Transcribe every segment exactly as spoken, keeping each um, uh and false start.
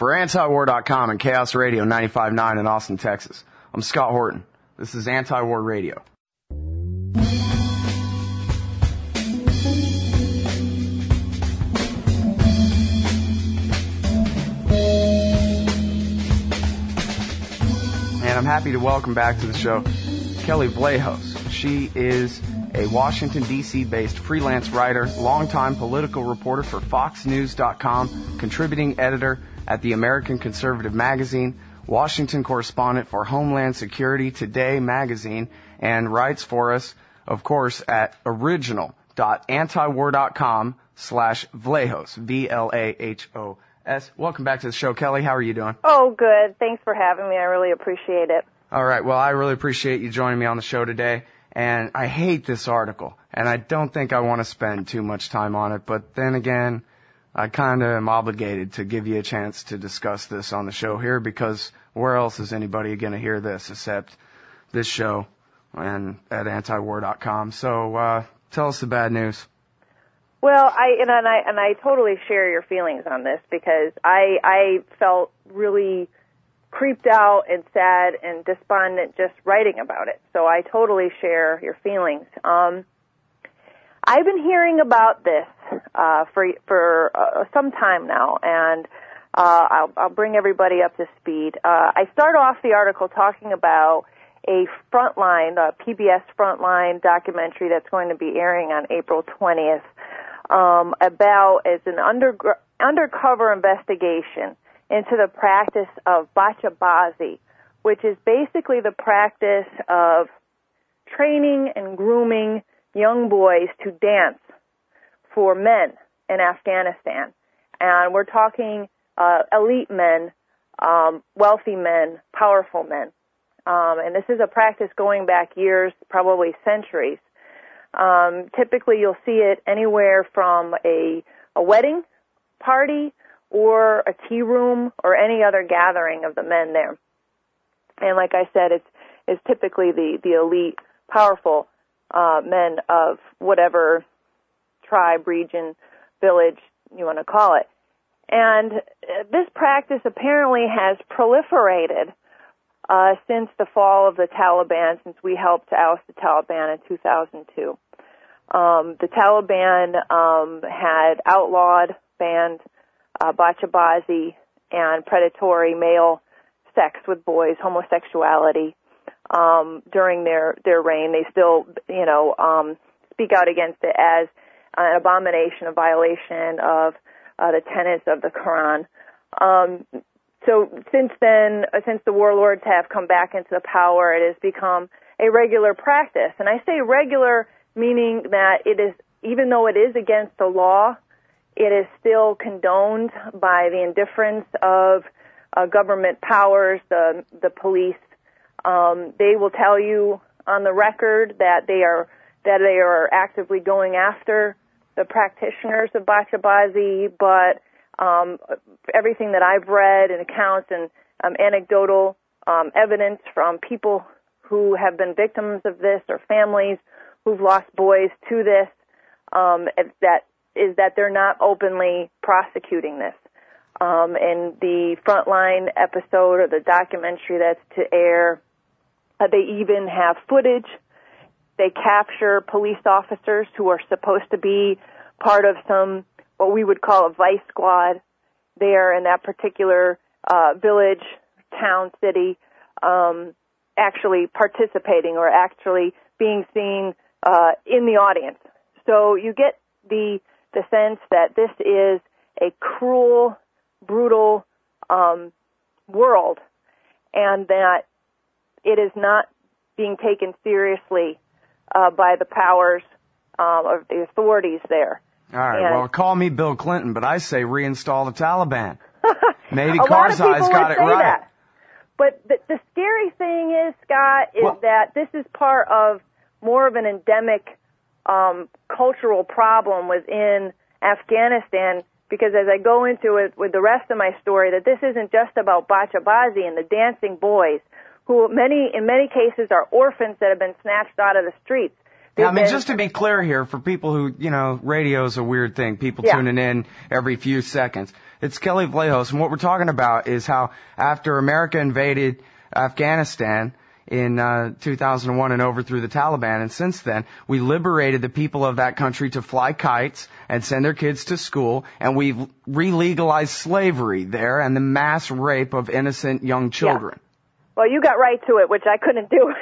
For anti war dot com and Chaos Radio ninety-five point nine in Austin, Texas, I'm Scott Horton. This is Anti-War Radio. And I'm happy to welcome back to the show Kelly Vlahos. She is a Washington, D C based freelance writer, longtime political reporter for Fox News dot com, contributing editor at the American Conservative Magazine, Washington correspondent for Homeland Security Today magazine, and writes for us, of course, at original dot anti war dot com slash Vlahos, V L A H O S. Welcome back to the show, Kelly. How are you doing? Oh, good. Thanks for having me. I really appreciate it. All right. Well, I really appreciate you joining me on the show today. And I hate this article, and I don't think I want to spend too much time on it. But then again, I kind of am obligated to give you a chance to discuss this on the show here, because where else is anybody going to hear this except this show and at anti war dot com? So uh, tell us the bad news. Well, I and, and I and I totally share your feelings on this, because I I felt really creeped out and sad and despondent just writing about it. So I totally share your feelings. Um, I've been hearing about this uh, for for uh, some time now, and uh, I'll, I'll bring everybody up to speed. Uh, I start off the article talking about a Frontline, a P B S Frontline documentary that's going to be airing on April twentieth, um, about as an under, undercover investigation into the practice of bachabazi, which is basically the practice of training and grooming young boys to dance for men in Afghanistan. And we're talking uh, elite men, um, wealthy men, powerful men. Um, and this is a practice going back years, probably centuries. Um, typically you'll see it anywhere from a, a wedding party or a tea room or any other gathering of the men there. And like I said, it's, it's typically the, the elite, powerful uh, men of whatever tribe, region, village you want to call it. And this practice apparently has proliferated uh, since the fall of the Taliban, since we helped oust the Taliban in two thousand two. Um, the Taliban um, had outlawed, banned Uh, bachabazi and predatory male sex with boys, homosexuality, um, during their, their reign. They still, you know, um, speak out against it as an abomination, a violation of uh, the tenets of the Quran. Um, so since then, uh, since the warlords have come back into the power, it has become a regular practice. And I say regular meaning that it is, even though it is against the law, it is still condoned by the indifference of uh, government powers, the the police. Um, they will tell you on the record that they are that they are actively going after the practitioners of bachabazi, but um, everything that I've read and accounts and um, anecdotal um, evidence from people who have been victims of this or families who've lost boys to this, um, that is that they're not openly prosecuting this. Um, in the Frontline episode or the documentary that's to air, uh, they even have footage. They capture police officers who are supposed to be part of some, what we would call a vice squad there in that particular uh, village, town, city, um, actually participating or actually being seen uh, in the audience. So you get the the sense that this is a cruel, brutal um, world, and that it is not being taken seriously uh, by the powers um, of the authorities there. All right, and well, call me Bill Clinton, but I say reinstall the Taliban. Maybe a lot of Karzai's people got would it say right. That. But the, the scary thing is, Scott, is well, that this is part of more of an endemic um, cultural problem within Afghanistan, because as I go into it with the rest of my story, that this isn't just about bachabazi and the dancing boys, who many in many cases are orphans that have been snatched out of the streets. Yeah, I mean, just to be clear here, for people who, you know, radio's a weird thing, people yeah. tuning in every few seconds. It's Kelly Vlahos, and what we're talking about is how after America invaded Afghanistan in uh two thousand one and overthrew the Taliban, and since then, we liberated the people of that country to fly kites and send their kids to school, and we've re-legalized slavery there and the mass rape of innocent young children. Yeah. Well, you got right to it, which I couldn't do.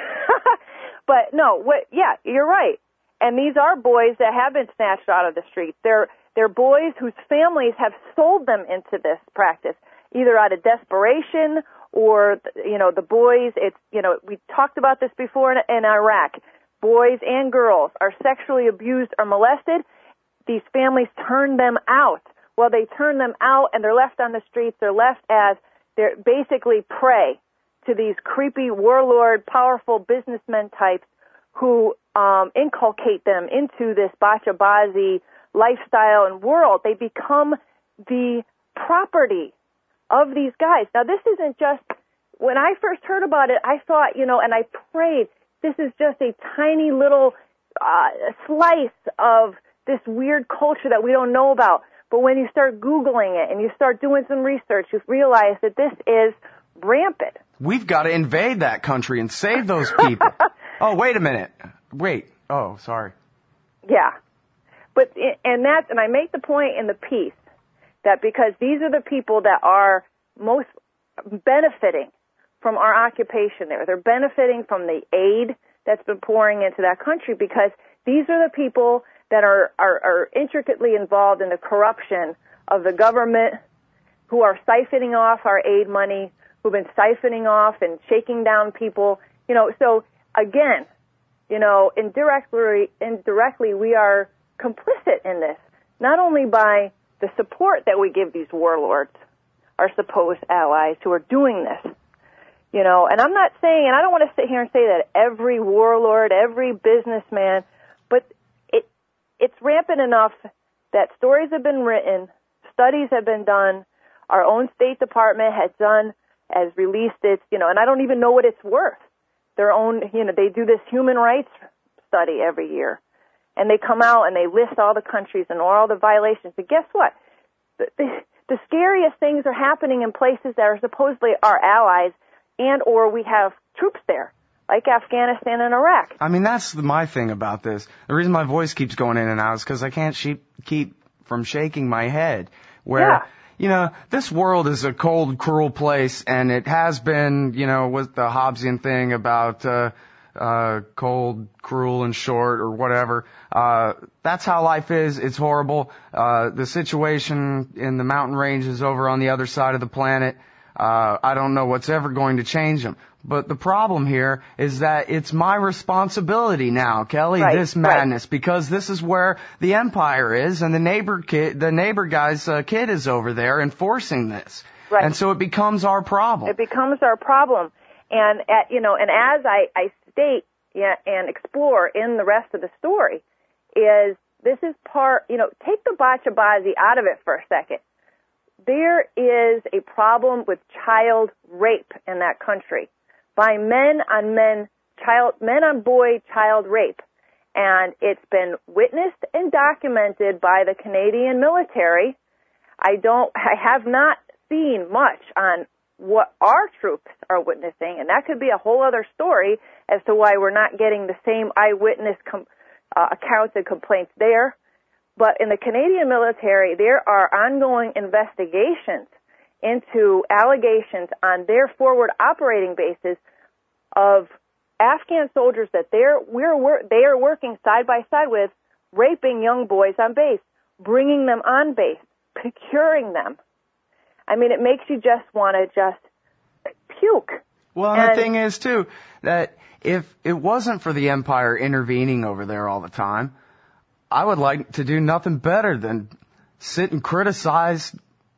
But no, what, yeah, you're right. And these are boys that have been snatched out of the streets. They're, they're boys whose families have sold them into this practice, either out of desperation or, you know, the boys, it's, you know, we talked about this before in, in Iraq. Boys and girls are sexually abused or molested. These families turn them out. Well, they turn them out and they're left on the streets. They're left as, they're basically prey to these creepy warlord, powerful businessmen types who um, inculcate them into this bachabazi lifestyle and world. They become the property of these guys. Now, this isn't just, when I first heard about it, I thought, you know, and I prayed, this is just a tiny little uh, slice of this weird culture that we don't know about. But when you start Googling it and you start doing some research, you realize that this is rampant. We've got to invade that country and save those people. Oh, wait a minute. Wait. Oh, sorry. Yeah. But, and that's, and I make the point in the piece that because these are the people that are most benefiting from our occupation there. They're benefiting from the aid that's been pouring into that country because these are the people that are, are, are intricately involved in the corruption of the government, who are siphoning off our aid money, who've been siphoning off and shaking down people. You know, so again, you know, indirectly, indirectly we are complicit in this, not only by the support that we give these warlords, our supposed allies who are doing this, you know, and I'm not saying, and I don't want to sit here and say that every warlord, every businessman, but it it's rampant enough that stories have been written, studies have been done, our own State Department has done, has released its, you know, and I don't even know what it's worth. Their own, you know, they do this human rights study every year. And they come out and they list all the countries and all the violations. And guess what? The, the, the scariest things are happening in places that are supposedly our allies and or we have troops there, like Afghanistan and Iraq. I mean, that's my thing about this. The reason my voice keeps going in and out is because I can't she- keep from shaking my head. Where... Yeah. You know, this world is a cold, cruel place, and it has been, you know, with the Hobbesian thing about uh, uh, cold, cruel, and short, or whatever. Uh, that's how life is. It's horrible. Uh, the situation in the mountain ranges over on the other side of the planet, uh, I don't know what's ever going to change them. But the problem here is that it's my responsibility now, Kelly, right, this madness, right. because this is where the empire is, and the neighbor kid, the neighbor guy's uh, kid is over there enforcing this. Right. And so it becomes our problem. It becomes our problem. And, at, you know, and as I, I state yeah, and explore in the rest of the story, is this is part, you know, take the bachabazi out of it for a second. There is a problem with child rape in that country. By men on men, child, men on boy child rape. And it's been witnessed and documented by the Canadian military. I don't, I have not seen much on what our troops are witnessing, and that could be a whole other story as to why we're not getting the same eyewitness com- uh, accounts and complaints there. But in the Canadian military, there are ongoing investigations into allegations on their forward operating bases of Afghan soldiers that they're we're they are working side by side with, raping young boys on base, bringing them on base, procuring them. I mean, it makes you just want to just puke. Well, and the thing is too that if it wasn't for the empire intervening over there all the time, I would like to do nothing better than sit and criticize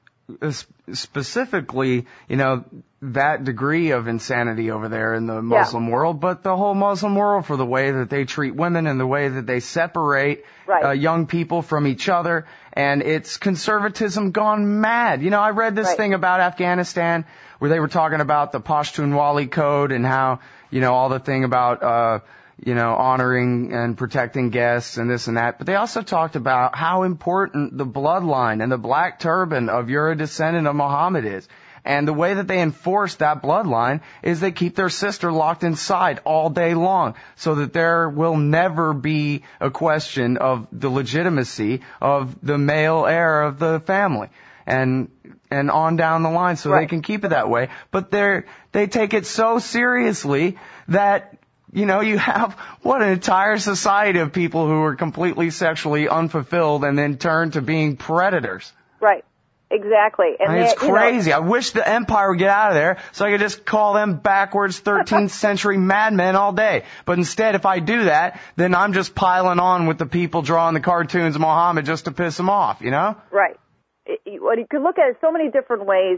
specifically, you know, that degree of insanity over there in the Muslim yeah. world, but the whole Muslim world for the way that they treat women and the way that they separate right. uh, young people from each other. And it's conservatism gone mad. You know, I read this right. thing about Afghanistan where they were talking about the Pashtunwali code and how, you know, all the thing about, uh, you know, honoring and protecting guests and this and that. But they also talked about how important the bloodline and the black turban of you're a descendant of Muhammad is. And the way that they enforce that bloodline is they keep their sister locked inside all day long so that there will never be a question of the legitimacy of the male heir of the family. And and on down the line so right. they can keep it that way. But they're they take it so seriously that, you know, you have, what, an entire society of people who are completely sexually unfulfilled and then turn to being predators. Right. Exactly. And I mean, they, it's crazy. You know, I wish the empire would get out of there so I could just call them backwards thirteenth century madmen all day. But instead, if I do that, then I'm just piling on with the people drawing the cartoons of Muhammad just to piss them off, you know? Right. Well, you could look at it so many different ways,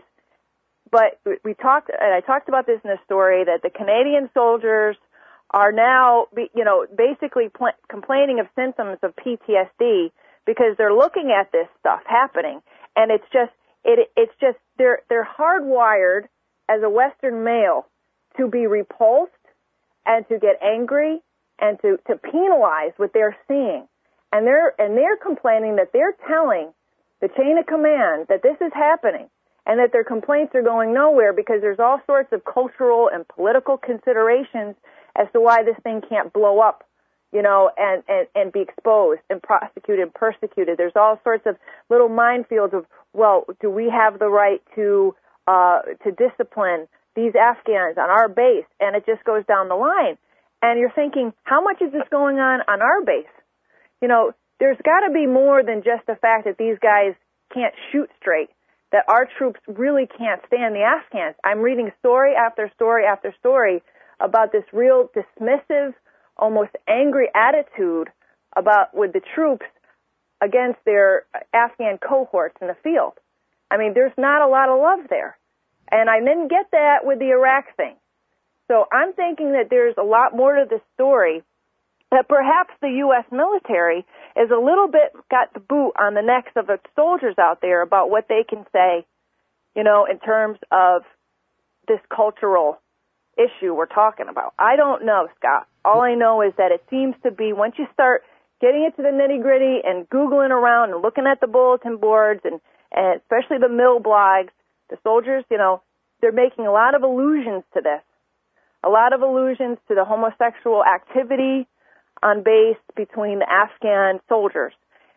but we talked, and I talked about this in the story, that the Canadian soldiers are now, you know, basically pl- complaining of symptoms of P T S D because they're looking at this stuff happening. And it's just, it, it's just, they're, they're hardwired as a Western male to be repulsed and to get angry and to, to penalize what they're seeing. And they're, and they're complaining that they're telling the chain of command that this is happening and that their complaints are going nowhere because there's all sorts of cultural and political considerations as to why this thing can't blow up, you know, and, and, and be exposed and prosecuted and persecuted. There's all sorts of little minefields of, well, do we have the right to uh, to discipline these Afghans on our base? And it just goes down the line. And you're thinking, how much is this going on on our base? You know, there's got to be more than just the fact that these guys can't shoot straight, that our troops really can't stand the Afghans. I'm reading story after story after story about this real dismissive, almost angry attitude about with the troops against their Afghan cohorts in the field. I mean, there's not a lot of love there. And I didn't get that with the Iraq thing. So I'm thinking that there's a lot more to this story, that perhaps the U S military is a little bit got the boot on the necks of the soldiers out there about what they can say, you know, in terms of this cultural issue we're talking about. I don't know, Scott. All I know is that it seems to be, once you start getting into the nitty-gritty and Googling around and looking at the bulletin boards and, and especially the mill blogs, the soldiers, you know, they're making a lot of allusions to this, a lot of allusions to the homosexual activity on base between the Afghan soldiers.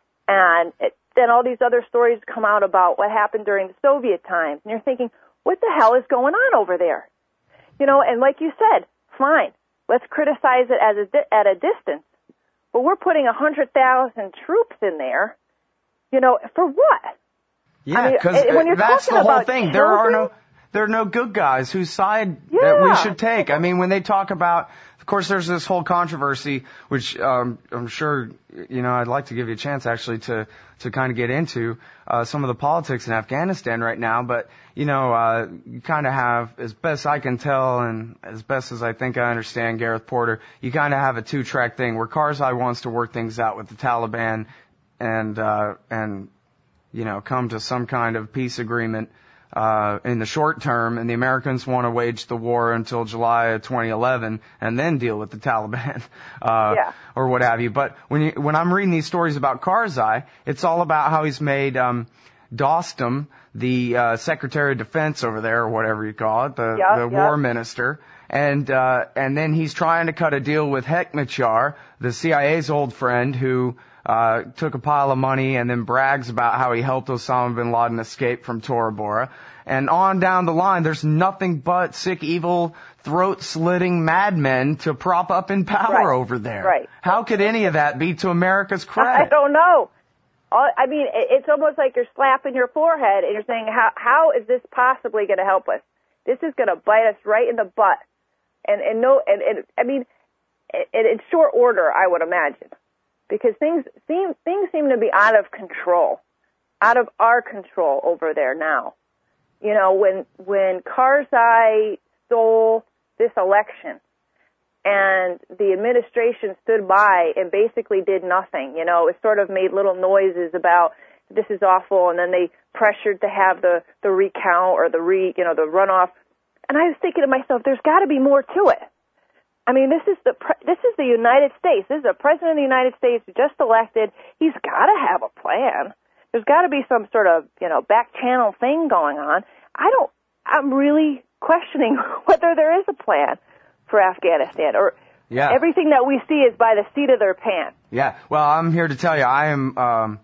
And it, then all these other stories come out about what happened during the Soviet times. And you're thinking, what the hell is going on over there? You know, and like you said, fine, let's criticize it as a di- at a distance. But we're putting one hundred thousand troops in there, you know, for what? Yeah, because I mean, that's the whole thing. There are no there are no good guys whose side yeah. that we should take. I mean, when they talk about, of course, there's this whole controversy, which um, I'm sure, you know, I'd like to give you a chance actually to to kind of get into uh, some of the politics in Afghanistan right now. But, you know, uh, you kind of have, as best I can tell and as best as I think I understand Gareth Porter, you kind of have a two-track thing where Karzai wants to work things out with the Taliban and, uh, and, you know, come to some kind of peace agreement uh in the short term, and the Americans want to wage the war until July of twenty eleven and then deal with the Taliban uh yeah. or what have you. But when you, when I'm reading these stories about Karzai, it's all about how he's made um Dostum the uh Secretary of Defense over there, or whatever you call it, the yep, the yep. war minister. And uh and then he's trying to cut a deal with Hekmatyar, the C I A's old friend, who uh took a pile of money and then brags about how he helped Osama bin Laden escape from Tora Bora. And on down the line, there's nothing but sick, evil, throat-slitting madmen to prop up in power right. over there. Right. How could any of that be to America's credit? I don't know. I mean, it's almost like you're slapping your forehead and you're saying, how how is this possibly going to help us? This is going to bite us right in the butt. And and no, and, and I mean, in, in short order, I would imagine, because things seem things seem to be out of control, out of our control over there now. You know, when when Karzai stole this election, and the administration stood by and basically did nothing. You know, it sort of made little noises about this is awful, and then they pressured to have the the recount or the re you know the runoff. And I was thinking to myself, there's got to be more to it. I mean, this is the pre- this is the United States. This is the president of the United States who just elected. He's got to have a plan. There's got to be some sort of, you know, back channel thing going on. I don't. I'm really questioning whether there is a plan for Afghanistan, or yeah. everything that we see is by the seat of their pants. Yeah. Well, I'm here to tell you, I am. Um,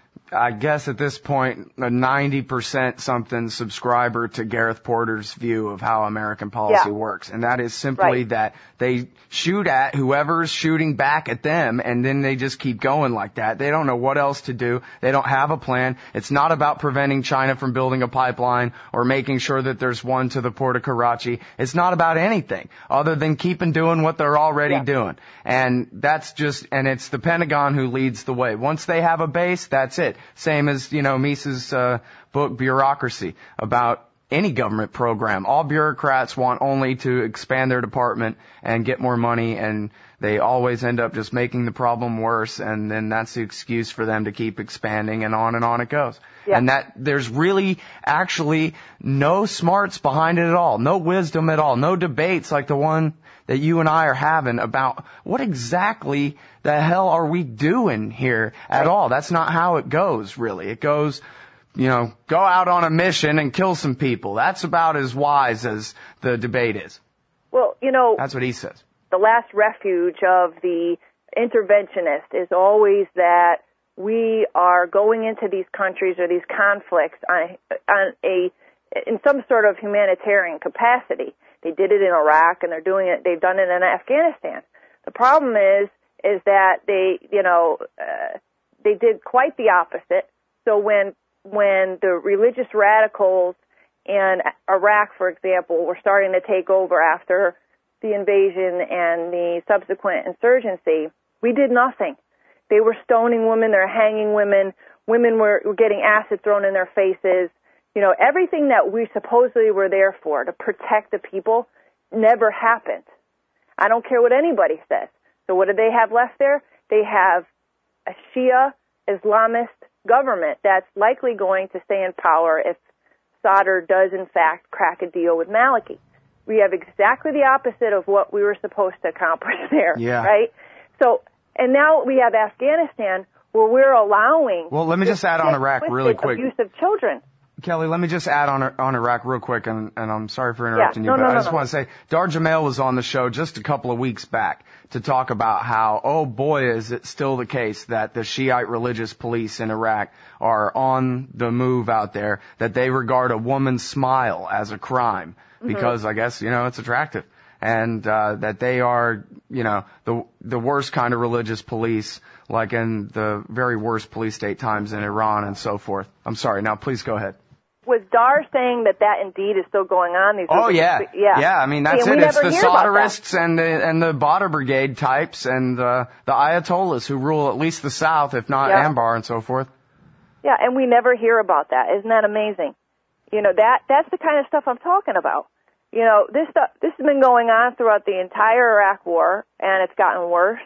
I guess at this point, a ninety percent something subscriber to Gareth Porter's view of how American policy yeah. works. And that is simply right. that they shoot at whoever's shooting back at them, and then they just keep going like that. They don't know what else to do. They don't have a plan. It's not about preventing China from building a pipeline or making sure that there's one to the port of Karachi. It's not about anything other than keeping doing what they're already yeah. doing. And that's just, and it's the Pentagon who leads the way. Once they have a base, that's it. Same as, you know, Mises' uh, book, Bureaucracy, about any government program. All bureaucrats want only to expand their department and get more money, and they always end up just making the problem worse, and then that's the excuse for them to keep expanding, and on and on it goes. Yeah. And that there's really actually no smarts behind it at all, no wisdom at all, no debates like the one that you and I are having about what exactly the hell are we doing here at all. That's not how it goes, really. It goes, you know, go out on a mission and kill some people. That's about as wise as the debate is. Well, you know, that's what he says. The last refuge of the interventionist is always that we are going into these countries or these conflicts on, on a in some sort of humanitarian capacity. They did it in Iraq, and they're doing it. They've done it in Afghanistan. The problem is, is that they, you know, uh, they did quite the opposite. So when when the religious radicals in Iraq, for example, were starting to take over after the invasion and the subsequent insurgency, we did nothing. They were stoning women. They're hanging women. Women were, were getting acid thrown in their faces. You know, everything that we supposedly were there for, to protect the people, never happened. I don't care what anybody says. So what do they have left there? They have a Shia Islamist government that's likely going to stay in power if Sadr does, in fact, crack a deal with Maliki. We have exactly the opposite of what we were supposed to accomplish there, yeah. right? So, and now we have Afghanistan where we're allowing... Well, let me just add on Iraq really quick. ...abuse of children. Kelly, let me just add on on Iraq real quick, and, and I'm sorry for interrupting yeah, no, you, but no, I no, just no. want to say, Dar Jamel was on the show just a couple of weeks back to talk about how, oh boy, is it still the case that the Shiite religious police in Iraq are on the move out there, that they regard a woman's smile as a crime, because mm-hmm. I guess, you know, it's attractive. And uh that they are, you know, the the worst kind of religious police, like in the very worst police state times in Iran and so forth. I'm sorry. Now, please go ahead. Was Dar saying that that indeed is still going on? These oh, yeah. yeah. Yeah, I mean, that's See, it. It's the Sadrists and the, and the Badr Brigade types and the, the Ayatollahs who rule at least the South, if not yeah. Anbar and so forth. Yeah, and we never hear about that. Isn't that amazing? You know, that that's the kind of stuff I'm talking about. You know, this stuff, this has been going on throughout the entire Iraq war, and it's gotten worse.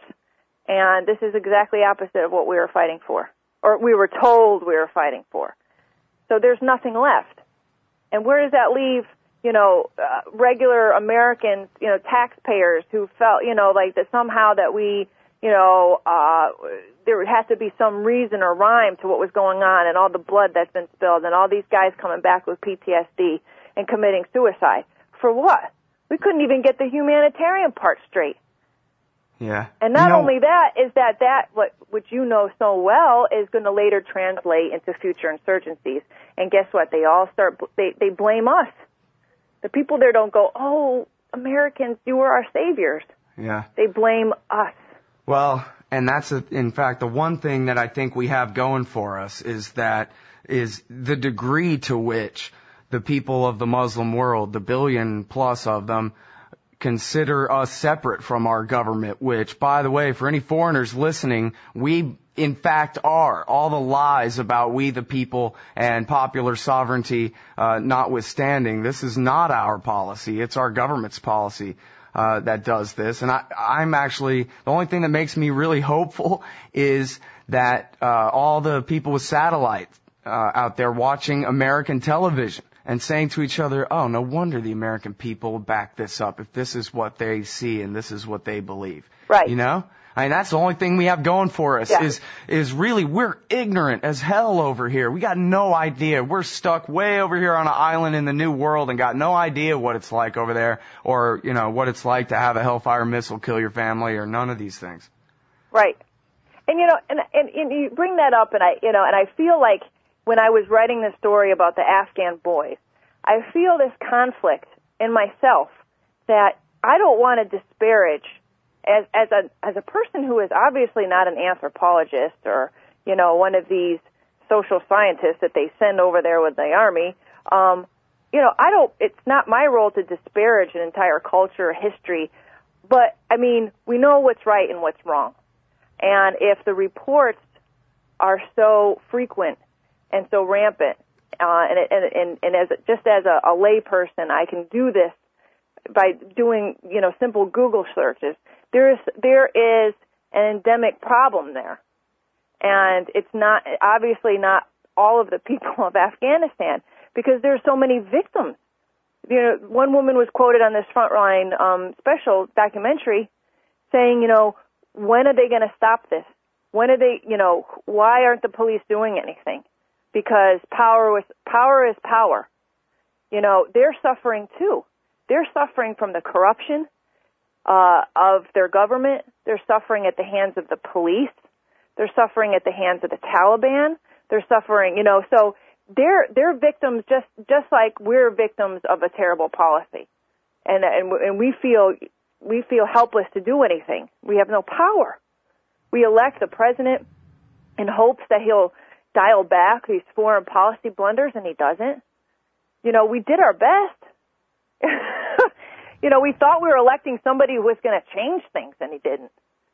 And this is exactly opposite of what we were fighting for, or we were told we were fighting for. So there's nothing left. And where does that leave, you know, uh, regular Americans, you know, taxpayers who felt, you know, like that somehow that we, you know, uh, there has to be some reason or rhyme to what was going on and all the blood that's been spilled and all these guys coming back with P T S D and committing suicide. For what? We couldn't even get the humanitarian part straight. Yeah. And not you know, only that, is that that, what, which you know so well, is going to later translate into future insurgencies. And guess what? They all start, they, they blame us. The people there don't go, oh, Americans, you were our saviors. Yeah. They blame us. Well, and that's, a, in fact, the one thing that I think we have going for us is that, is the degree to which the people of the Muslim world, the billion plus of them, consider us separate from our government, which, by the way, for any foreigners listening, we in fact are. All the lies about we the people and popular sovereignty uh, notwithstanding, this is not our policy. It's our government's policy uh, that does this. And I, I'm actually, the only thing that makes me really hopeful is that uh, all the people with satellites uh, out there watching American television and saying to each other, oh, no wonder the American people back this up if this is what they see and this is what they believe. Right. You know? I mean, that's the only thing we have going for us, yeah. is, is really we're ignorant as hell over here. We got no idea. We're stuck way over here on an island in the new world and got no idea what it's like over there, or, you know, what it's like to have a Hellfire missile kill your family, or none of these things. Right. And, you know, and, and, and you bring that up, and I, you know, and I feel like when I was writing this story about the Afghan boys, I feel this conflict in myself that I don't want to disparage As, as a as a person who is obviously not an anthropologist or, you know, one of these social scientists that they send over there with the army, um, you know, I don't. It's not my role to disparage an entire culture or history, but I mean, we know what's right and what's wrong, and if the reports are so frequent and so rampant, uh, and, and and and as just as a, a lay person, I can do this by doing, you know, simple Google searches. There is there is an endemic problem there, and it's not obviously not all of the people of Afghanistan, because there's so many victims. You know, one woman was quoted on this Frontline um, special documentary saying, you know, when are they going to stop this? When are they, you know, why aren't the police doing anything? Because power was power is power. You know, they're suffering too. They're suffering from the corruption Uh, of their government. They're suffering at the hands of the police. They're suffering at the hands of the Taliban. They're suffering, you know, so they're they're victims just just like we're victims of a terrible policy, and and and we feel we feel helpless to do anything. We have no power. We elect the president in hopes that he'll dial back these foreign policy blunders, and he doesn't. You know, we did our best. You know, we thought we were electing somebody who was going to change things, and he didn't.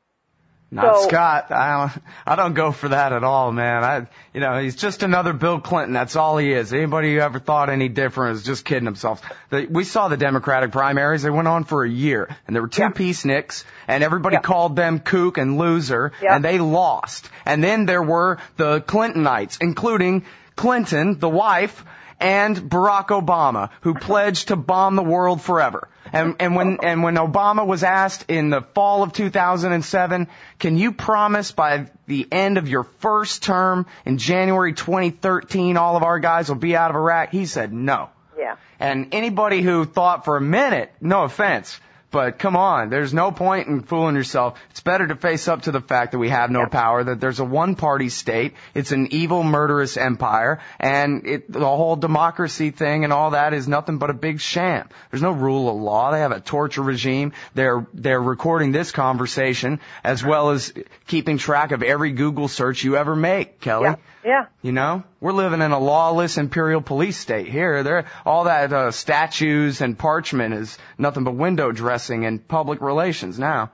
Not so, Scott. I don't, I don't go for that at all, man. I, you know, he's just another Bill Clinton. That's all he is. Anybody who ever thought any different is just kidding themselves. The, we saw the Democratic primaries. They went on for a year, and there were two yeah. peaceniks, and everybody yeah. called them kook and loser, yeah. and they lost. And then there were the Clintonites, including Clinton, the wife, and Barack Obama, who pledged to bomb the world forever. And, and when and when Obama was asked in the fall of two thousand seven, can you promise by the end of your first term in January twenty thirteen all of our guys will be out of Iraq? He said no. Yeah. And anybody who thought for a minute, no offense, but come on, there's no point in fooling yourself. It's better to face up to the fact that we have no yeah. power, that there's a one-party state, it's an evil, murderous empire, and it, the whole democracy thing and all that is nothing but a big sham. There's no rule of law. They have a torture regime. They're they're recording this conversation as well as keeping track of every Google search you ever make, Kelly. Yeah. Yeah. You know, we're living in a lawless imperial police state here. There, all that uh, statues and parchment is nothing but window dressing and public relations now.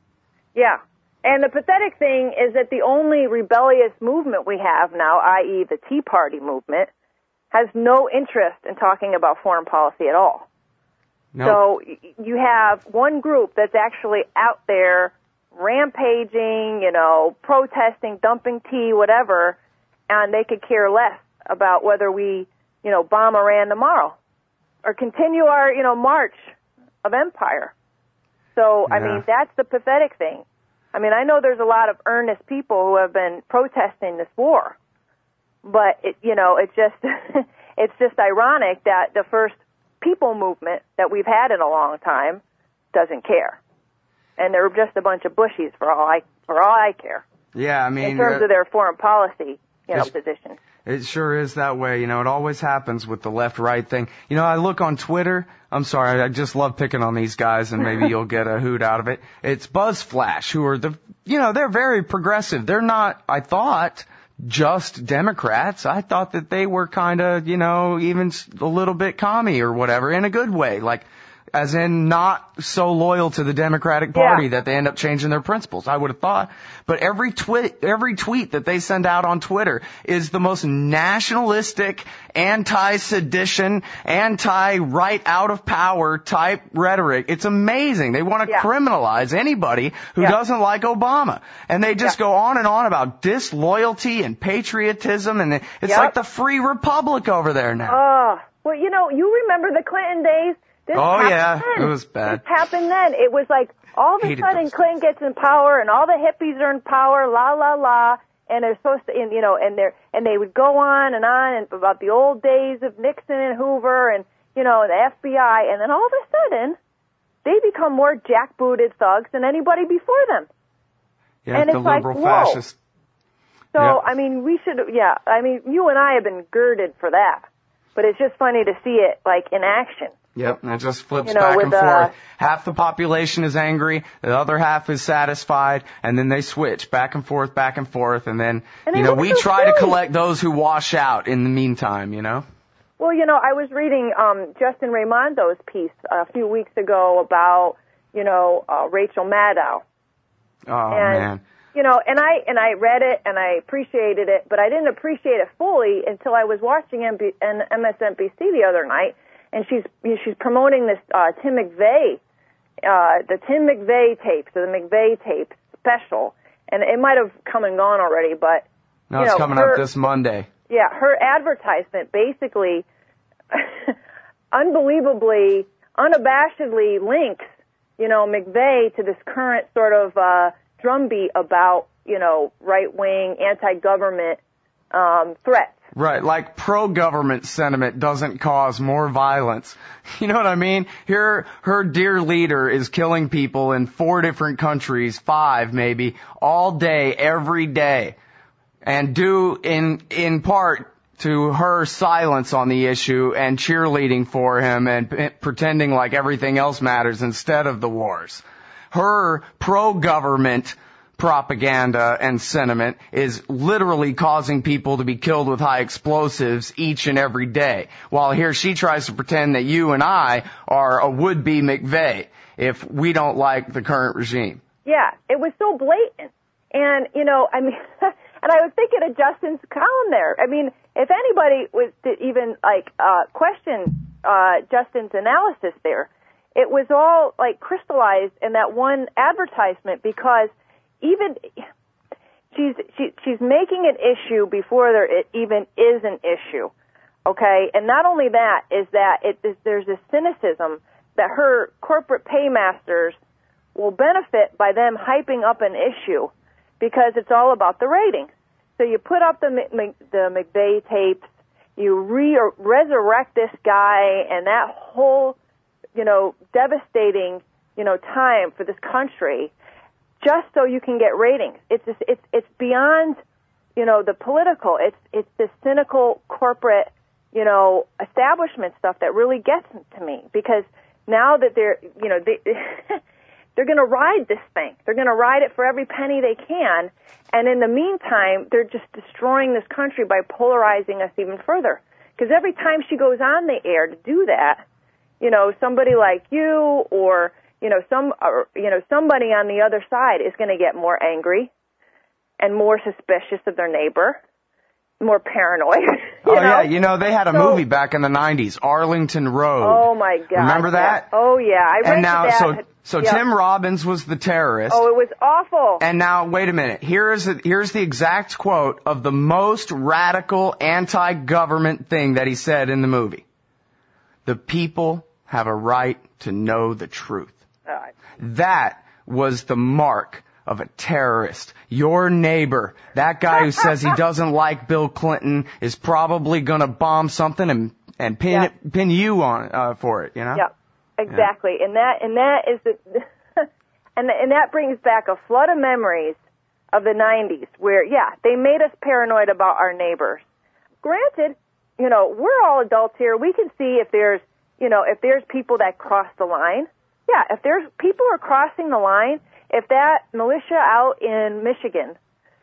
Yeah. And the pathetic thing is that the only rebellious movement we have now, that is the Tea Party movement, has no interest in talking about foreign policy at all. Nope. So you have one group that's actually out there rampaging, you know, protesting, dumping tea, whatever, and they could care less about whether we, you know, bomb Iran tomorrow or continue our, you know, march of empire. So, yeah. I mean, that's the pathetic thing. I mean, I know there's a lot of earnest people who have been protesting this war, but, it, you know, it's just, it's just ironic that the first people movement that we've had in a long time doesn't care. And they're just a bunch of bushies for all I, for all I care. Yeah, I mean, in terms uh, of their foreign policy, you know, position. It sure is that way. You know, it always happens with the left-right thing. You know, I look on Twitter. I'm sorry, I just love picking on these guys, and maybe you'll get a hoot out of it. It's BuzzFlash, who are the, you know, they're very progressive. They're not, I thought, just Democrats. I thought that they were kind of, you know, even a little bit commie or whatever, in a good way. Like, as in not so loyal to the Democratic Party yeah. that they end up changing their principles, I would have thought. But every tweet, every tweet that they send out on Twitter is the most nationalistic, anti-sedition, anti-right out of power type rhetoric. It's amazing. They want to yeah. criminalize anybody who yeah. doesn't like Obama. And they just yeah. go on and on about disloyalty and patriotism, and it's yep. like the free republic over there now. Oh. Well, you know, you remember the Clinton days? This oh, happened yeah, then. It was bad. This happened then. It was like all of a sudden Clinton gets in power and all the hippies are in power, la, la, la, and they're supposed to, and, you know, and they're, and they would go on and on and about the old days of Nixon and Hoover and, you know, the F B I, and then all of a sudden they become more jackbooted thugs than anybody before them. Yeah, and the it's liberal like, whoa. fascist. So, Yep. I mean, we should, yeah, I mean, you and I have been girded for that. But it's just funny to see it, like, in action. Yep, and it just flips you know, back with, and uh, forth. Half the population is angry, the other half is satisfied, and then they switch back and forth, back and forth, and then, and you know, we so try silly. to collect those who wash out in the meantime, you know? Well, you know, I was reading um, Justin Raimondo's piece a few weeks ago about, you know, uh, Rachel Maddow. Oh, and, man. You know, and I and I read it and I appreciated it, but I didn't appreciate it fully until I was watching M S N B C the other night, and she's she's promoting this uh, Tim McVeigh, uh, the Tim McVeigh tapes, the McVeigh tapes special, and it might have come and gone already, but No, you it's know, coming her, up this Monday. Yeah, her advertisement basically, unbelievably, unabashedly links, you know, McVeigh to this current sort of uh, drumbeat about, you know, right-wing, anti-government um, threats. Right, like pro-government sentiment doesn't cause more violence. You know what I mean? Here, her dear leader is killing people in four different countries, five maybe, all day, every day. And due in, in part to her silence on the issue and cheerleading for him and p- pretending like everything else matters instead of the wars. Her pro-government propaganda and sentiment is literally causing people to be killed with high explosives each and every day. While here she tries to pretend that you and I are a would-be McVeigh if we don't like the current regime. Yeah, it was so blatant. And, you know, I mean, and I was thinking of Justin's column there. I mean, if anybody was to even, like, uh, question uh, Justin's analysis there, it was all, like, crystallized in that one advertisement because even she's she, she's making an issue before there it even is an issue, okay? And not only that is that it is, there's this cynicism that her corporate paymasters will benefit by them hyping up an issue because it's all about the ratings. So you put up the the McVeigh tapes, you re- resurrect this guy, and that whole, you know, devastating, you know, time for this country, just so you can get ratings. It's just, it's it's beyond, you know, the political. It's it's this cynical corporate, you know, establishment stuff that really gets to me because now that they're, you know, they. They're going to ride this thing. They're going to ride it for every penny they can. And in the meantime, they're just destroying this country by polarizing us even further. Because every time she goes on the air to do that, you know, somebody like you or, you know, some, or, you know, somebody on the other side is going to get more angry and more suspicious of their neighbor, more paranoid. Oh, know? yeah. You know, they had a so, movie back in the nineties, Arlington Road. Oh, my God. Remember that? Yeah. Oh, yeah. I read and now, that. so, so yep. Tim Robbins was the terrorist. Oh, it was awful. And now, wait a minute. Here is a, here's the exact quote of the most radical anti-government thing that he said in the movie. The people have a right to know the truth. All right. That was the mark of a terrorist. Your neighbor, that guy who says he doesn't like Bill Clinton, is probably going to bomb something and and pin yeah. it, pin you on uh, for it. You know? Yeah, exactly. Yeah. And that and that is the and and that brings back a flood of memories of the nineties, where yeah, they made us paranoid about our neighbors. Granted, you know, we're all adults here. We can see if there's you know if there's people that cross the line. Yeah, if there's people are crossing the line. If that militia out in Michigan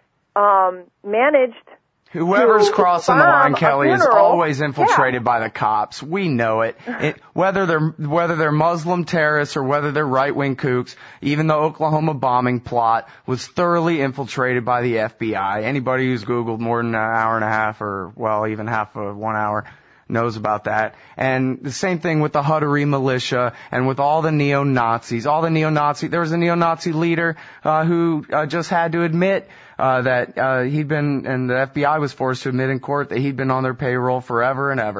um, managed Whoever's to crossing the line, Kelly, funeral, is always infiltrated yeah. by the cops. We know it. it. Whether they're whether they're Muslim terrorists or whether they're right-wing kooks, even the Oklahoma bombing plot was thoroughly infiltrated by the F B I. Anybody who's Googled more than an hour and a half or, well, even half of one hour knows about that. And the same thing with the Huttery militia and with all the neo-Nazis. All the neo-Nazi, there was a neo-Nazi leader uh, who uh, just had to admit uh, that uh, he'd been, and the F B I was forced to admit in court that he'd been on their payroll forever and ever.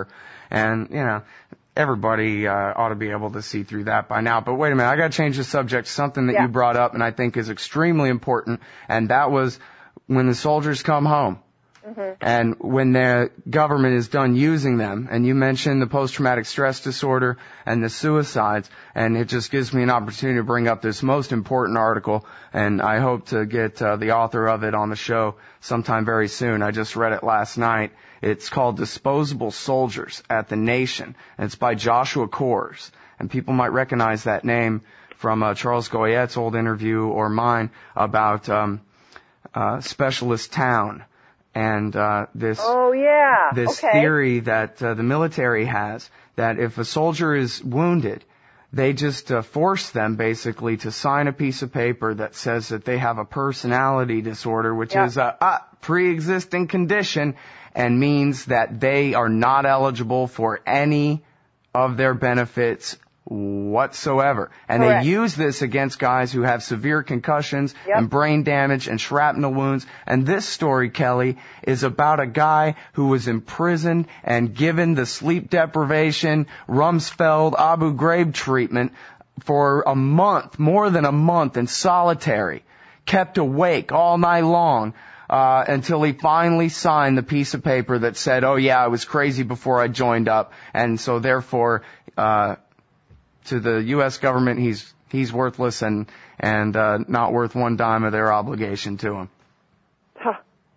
And, you know, everybody uh, ought to be able to see through that by now. But wait a minute, I got to change the subject. Something that yeah. you brought up and I think is extremely important, and that was when the soldiers come home. Mm-hmm. And when the government is done using them, and you mentioned the post-traumatic stress disorder and the suicides, and it just gives me an opportunity to bring up this most important article, and I hope to get uh, the author of it on the show sometime very soon. I just read it last night. It's called Disposable Soldiers at the Nation, and it's by Joshua Coors. And people might recognize that name from uh, Charles Goyette's old interview or mine about um, uh, Specialist Town. And uh this oh yeah this okay. theory that uh, the military has, that if a soldier is wounded, they just uh, force them basically to sign a piece of paper that says that they have a personality disorder, which yeah. is a, a pre-existing condition, and means that they are not eligible for any of their benefits whatsoever. And Correct. They use this against guys who have severe concussions yep. and brain damage and shrapnel wounds. And this story, Kelly, is about a guy who was imprisoned and given the sleep deprivation, Rumsfeld, Abu Ghraib treatment for a month, more than a month in solitary, kept awake all night long. Uh, until he finally signed the piece of paper that said, oh yeah, I was crazy before I joined up. And so therefore, uh, to the U S government, he's he's worthless and and uh, not worth one dime of their obligation to him. Huh.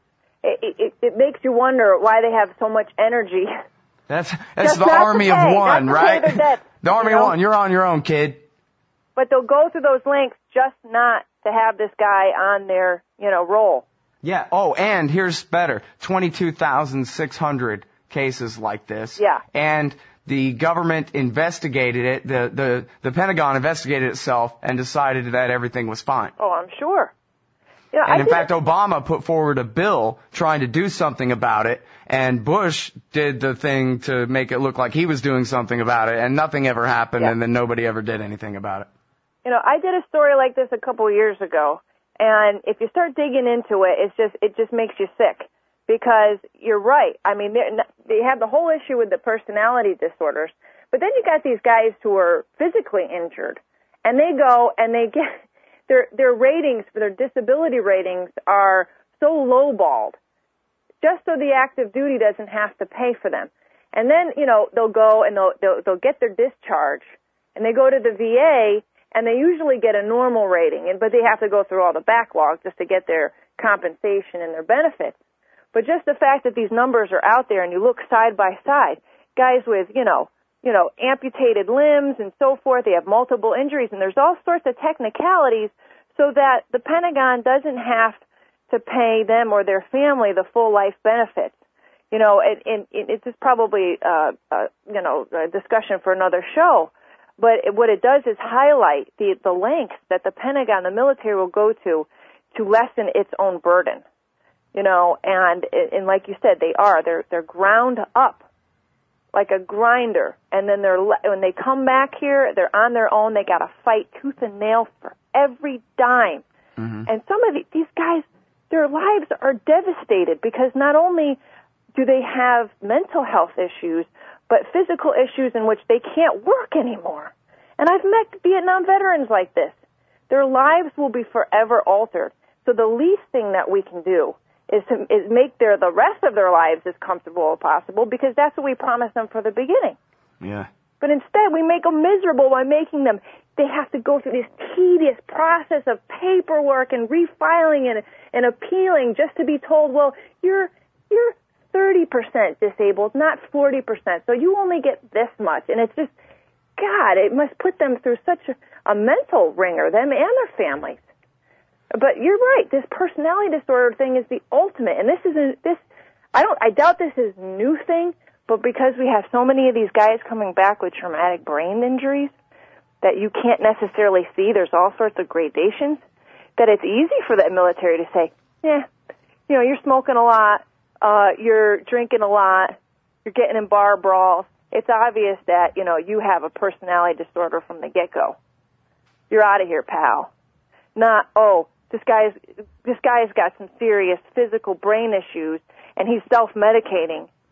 It, it, it makes you wonder why they have so much energy. That's that's the army of one, right? Debts, the army you know? of one. You're on your own, kid. But they'll go through those lengths just not to have this guy on their, you know, roll. Yeah. Oh, and here's better: twenty-two thousand six hundred cases like this. Yeah. And the government investigated it, the, the, the Pentagon investigated itself and decided that everything was fine. Oh, I'm sure. You know, and I in fact, Obama put forward a bill trying to do something about it, and Bush did the thing to make it look like he was doing something about it, and nothing ever happened, yeah. and then nobody ever did anything about it. You know, I did a story like this a couple of years ago, and if you start digging into it, it's just, it just makes you sick. Because you're right. I mean, they have the whole issue with the personality disorders, but then you got these guys who are physically injured, and they go and they get their their ratings for their disability ratings are so lowballed, just so the active duty doesn't have to pay for them. And then you know they'll go and they'll they'll, they'll get their discharge, and they go to the V A, and they usually get a normal rating, and but they have to go through all the backlog just to get their compensation and their benefits. But just the fact that these numbers are out there and you look side by side, guys with, you know, you know, amputated limbs and so forth, they have multiple injuries, and there's all sorts of technicalities so that the Pentagon doesn't have to pay them or their family the full life benefits. You know, and, and, and it's just probably, uh, uh, you know, a discussion for another show. But it, what it does is highlight the, the lengths that the Pentagon, the military will go to to lessen its own burden. You know, and and like you said, they are. They're they're ground up like a grinder, and then they're when they come back here, they're on their own. They got to fight tooth and nail for every dime. Mm-hmm. And some of the, these guys, their lives are devastated because not only do they have mental health issues, but physical issues in which they can't work anymore. And I've met Vietnam veterans like this. Their lives will be forever altered. So the least thing that we can do is to is make their the rest of their lives as comfortable as possible, because that's what we promised them for the beginning. Yeah. But instead, we make them miserable by making them, they have to go through this tedious process of paperwork and refiling and, and appealing just to be told, well, you're you're thirty percent disabled, not forty percent, so you only get this much. And it's just, God, it must put them through such a, a mental wringer, them and their families. But you're right. This personality disorder thing is the ultimate, and this isn't this. I don't. I doubt this is a new thing, but because we have so many of these guys coming back with traumatic brain injuries that you can't necessarily see, there's all sorts of gradations. That it's easy for the military to say, "Yeah, you know, you're smoking a lot, uh, you're drinking a lot, you're getting in bar brawls. It's obvious that you know you have a personality disorder from the get-go. You're out of here, pal." Not, oh, this guy's this guy's got some serious physical brain issues and he's self-medicating.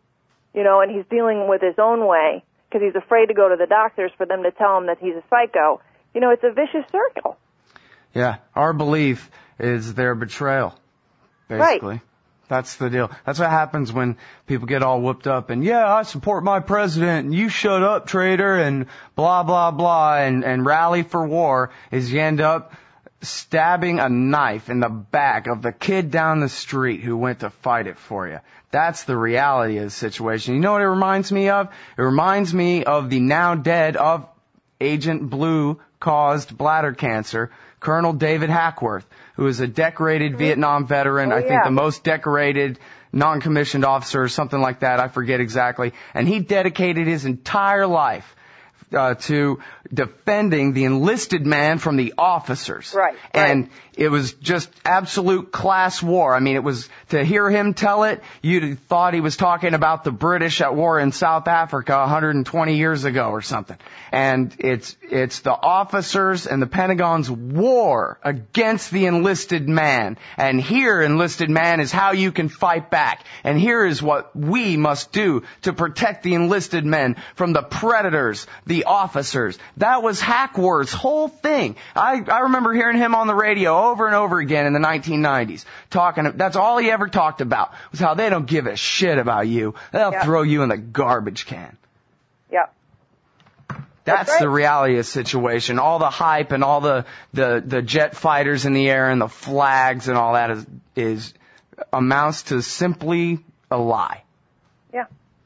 you know, and he's dealing with his own way because he's afraid to go to the doctors for them to tell him that he's a psycho. You know, it's a vicious circle. Yeah, our belief is their betrayal, basically. Right. That's the deal. That's what happens when people get all whooped up and, yeah, I support my president and you shut up, traitor, and blah, blah, blah, and, and rally for war, is you end up stabbing a knife in the back of the kid down the street who went to fight it for you. That's the reality of the situation. You know what it reminds me of? It reminds me of the now dead of Agent Blue caused bladder cancer, Colonel David Hackworth, who is a decorated Vietnam veteran, oh, I think yeah. the most decorated non-commissioned officer or something like that, I forget exactly. And he dedicated his entire life uh, to defending the enlisted man from the officers. Right, and right. It was just absolute class war. I mean, it was, to hear him tell it, you'd have thought he was talking about the British at war in South Africa one hundred twenty years ago or something. And it's, it's the officers and the Pentagon's war against the enlisted man. And here, enlisted man, is how you can fight back. And here is what we must do to protect the enlisted men from the predators, the officers. That was Hackworth's whole thing. I, I remember hearing him on the radio over and over again in the nineteen nineties. Talking, that's all he ever talked about, was how they don't give a shit about you. They'll yep. throw you in the garbage can. Yep. That's, that's right. the reality of the situation. All the hype and all the, the, the jet fighters in the air and the flags and all that is, is amounts to simply a lie. Yeah.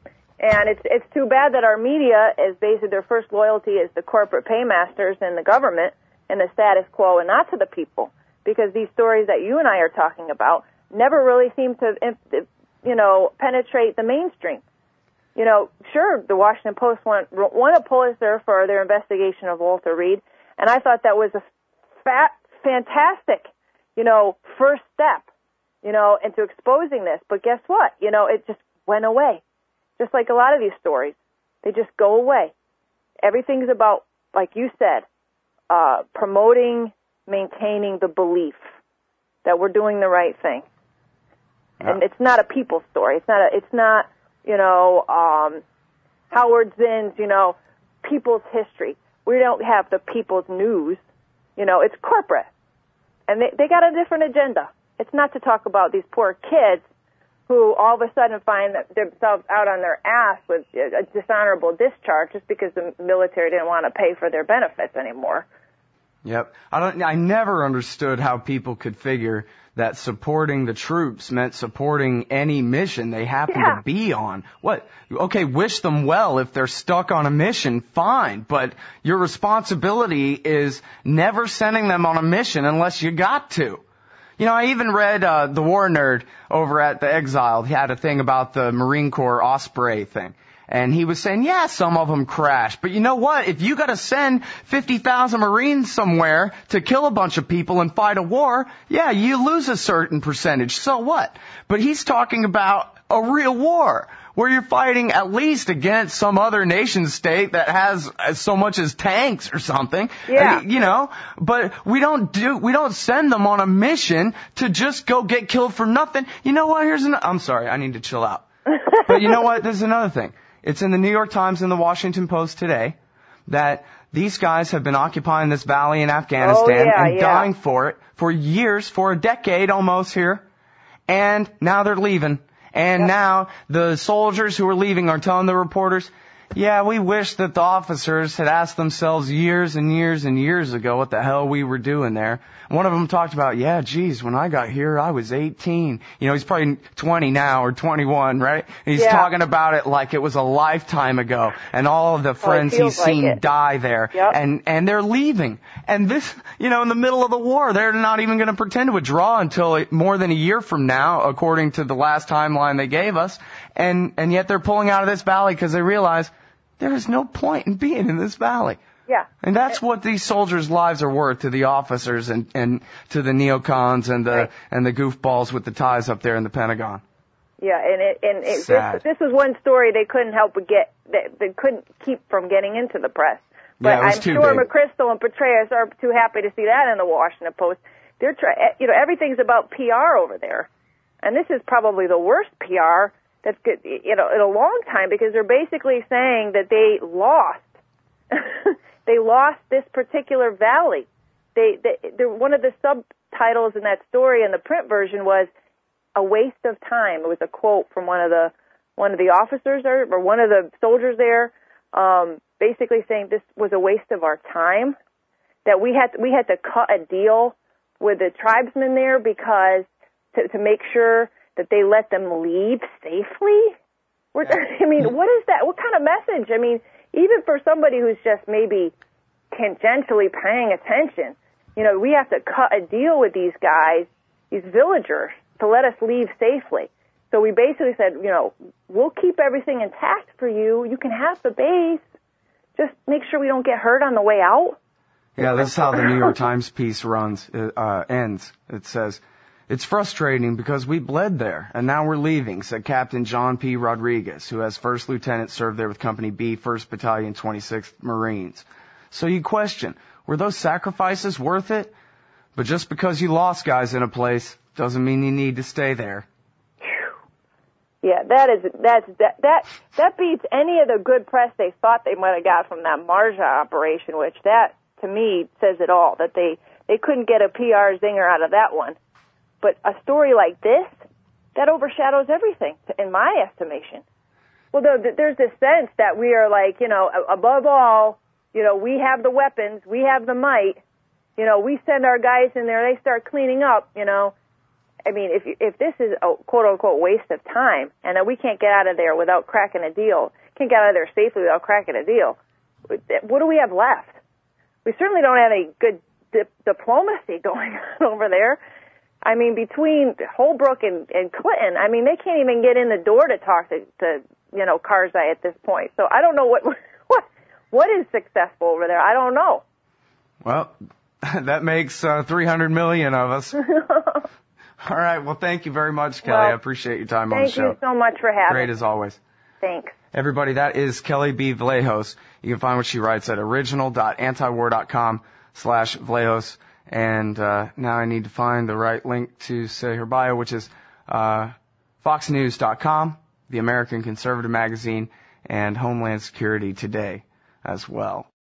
And it's it's too bad that our media is basically their first loyalty is the corporate paymasters and the government and the status quo and not to the people. Because these stories that you and I are talking about never really seem to, you know, penetrate the mainstream. You know, sure, the Washington Post won, won a Pulitzer for their investigation of Walter Reed, and I thought that was a fat, fantastic, you know, first step, you know, into exposing this. But guess what? You know, it just went away. Just like a lot of these stories, they just go away. Everything's about, like you said, uh, promoting, maintaining the belief that we're doing the right thing. Yeah. And it's not a people story. It's not a, it's not, you know, um, Howard Zinn's, you know, people's history. We don't have the people's news. You know, it's corporate. And they, they got a different agenda. It's not to talk about these poor kids who all of a sudden find themselves out on their ass with a dishonorable discharge just because the military didn't want to pay for their benefits anymore. Yep. I don't, I never understood how people could figure that supporting the troops meant supporting any mission they happen yeah. to be on. What? Okay, wish them well if they're stuck on a mission, fine, but your responsibility is never sending them on a mission unless you got to. You know, I even read uh, the War Nerd over at The Exiled. He had a thing about the Marine Corps Osprey thing. And he was saying, yeah, some of them crashed. But you know what? If you got to send fifty thousand Marines somewhere to kill a bunch of people and fight a war, yeah, you lose a certain percentage. So what? But he's talking about a real war where you're fighting at least against some other nation state that has so much as tanks or something. Yeah. You know, but we don't do, we don't send them on a mission to just go get killed for nothing. You know what? Here's an, I'm sorry, I need to chill out. But you know what? There's another thing. It's in the New York Times and the Washington Post today that these guys have been occupying this valley in Afghanistan oh, yeah, and yeah. dying for it for years, for a decade almost here. And now they're leaving. And yep. now the soldiers who are leaving are telling the reporters, yeah, we wish that the officers had asked themselves years and years and years ago what the hell we were doing there. One of them talked about, yeah, geez, when I got here, I was eighteen. You know, he's probably twenty now or twenty-one, right? And he's yeah. talking about it like it was a lifetime ago. And all of the friends oh, he's seen like die there. Yep. And, and they're leaving. And this, you know, in the middle of the war, they're not even going to pretend to withdraw until more than a year from now, according to the last timeline they gave us. And, and yet they're pulling out of this valley because they realize there is no point in being in this valley. Yeah. And that's what these soldiers' lives are worth to the officers and, and to the neocons and the, right. and the goofballs with the ties up there in the Pentagon. Yeah, and it, and it, Sad. this, this is one story they couldn't help but get, they, they couldn't keep from getting into the press. But yeah, it was I'm too sure big. McChrystal and Petraeus are too happy to see that in the Washington Post. They're try, you know, everything's about P R over there. And this is probably the worst P R that's good, you know, in a long time, because they're basically saying that they lost. They lost this particular valley. They, they, they're, one of the subtitles in that story in the print version was "A waste of time." It was a quote from one of the one of the officers or, or one of the soldiers there, um, basically saying this was a waste of our time. That we had we had to cut a deal with the tribesmen there because to, to make sure that they let them leave safely. We're, I mean, what is that? What kind of message? I mean, even for somebody who's just maybe tangentially paying attention, you know, we have to cut a deal with these guys, these villagers, to let us leave safely. So we basically said, you know, we'll keep everything intact for you. You can have the base. Just make sure we don't get hurt on the way out. Yeah, this is how the New York Times piece runs, uh, ends. It says, "It's frustrating because we bled there, and now we're leaving," said Captain John P. Rodriguez, who as first lieutenant served there with Company B, first Battalion, twenty-sixth Marines. So you question, were those sacrifices worth it? But just because you lost guys in a place doesn't mean you need to stay there. Yeah, that is that's that that that beats any of the good press they thought they might have got from that Marja operation, which that to me says it all. That they they couldn't get a P R zinger out of that one. But a story like this, that overshadows everything, in my estimation. Well, there's this sense that we are like, you know, above all, you know, we have the weapons, we have the might, you know, we send our guys in there, they start cleaning up, you know. I mean, if if this is a quote-unquote waste of time, and that we can't get out of there without cracking a deal, can't get out of there safely without cracking a deal, what do we have left? We certainly don't have any good dip- diplomacy going on over there. I mean, between Holbrook and, and Clinton, I mean, they can't even get in the door to talk to, to you know, Karzai at this point. So I don't know what what what is successful over there. I don't know. Well, that makes uh, three hundred million of us. All right. Well, thank you very much, Kelly. Well, I appreciate your time on the show. Thank you so much for having me. Great as always. Thanks. Everybody, that is Kelly B. Vlahos. You can find what she writes at original.antiwar.com slash Vlahos. And uh, now I need to find the right link to say her bio, which is uh, fox news dot com, the American Conservative Magazine, and Homeland Security Today as well.